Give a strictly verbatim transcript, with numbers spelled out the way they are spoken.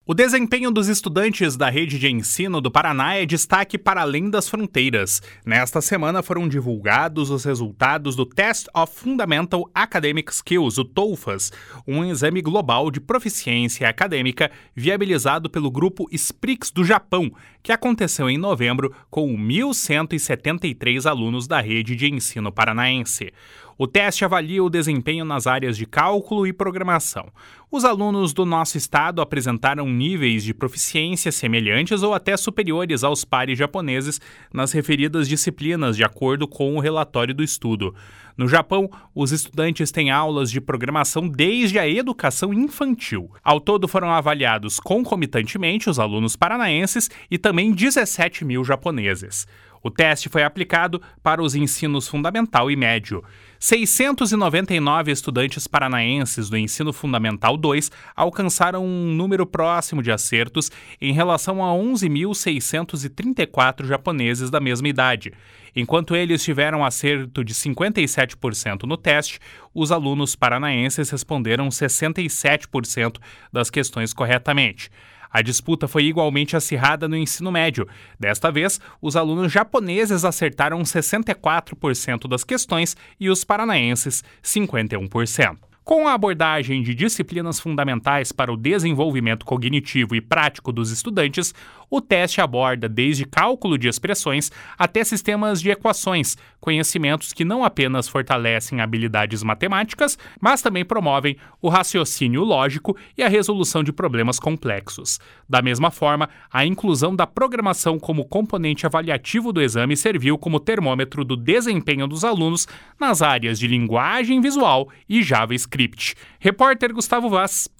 O desempenho dos estudantes da rede de ensino do Paraná é destaque para além das fronteiras. Nesta semana foram divulgados os resultados do Test of Fundamental Academic Skills, o TOEFAS, um exame global de proficiência acadêmica viabilizado pelo grupo S P R I X do Japão, que aconteceu em novembro com mil cento e setenta e três alunos da rede de ensino paranaense. O teste avalia o desempenho nas áreas de cálculo e programação. Os alunos do nosso estado apresentaram níveis de proficiência semelhantes ou até superiores aos pares japoneses nas referidas disciplinas, de acordo com o relatório do estudo. No Japão, os estudantes têm aulas de programação desde a educação infantil. Ao todo foram avaliados concomitantemente os alunos paranaenses e também dezessete mil japoneses. O teste foi aplicado para os ensinos fundamental e médio. seiscentos e noventa e nove estudantes paranaenses do ensino fundamental dois alcançaram um número próximo de acertos em relação a onze mil seiscentos e trinta e quatro japoneses da mesma idade. Enquanto eles tiveram acerto de cinquenta e sete por cento no teste, os alunos paranaenses responderam sessenta e sete por cento das questões corretamente. A disputa foi igualmente acirrada no ensino médio. Desta vez, os alunos japoneses acertaram sessenta e quatro por cento das questões e os paranaenses cinquenta e um por cento. Com a abordagem de disciplinas fundamentais para o desenvolvimento cognitivo e prático dos estudantes, o teste aborda desde cálculo de expressões até sistemas de equações, conhecimentos que não apenas fortalecem habilidades matemáticas, mas também promovem o raciocínio lógico e a resolução de problemas complexos. Da mesma forma, a inclusão da programação como componente avaliativo do exame serviu como termômetro do desempenho dos alunos nas áreas de linguagem visual e JavaScript. Repórter Gustavo Vaz.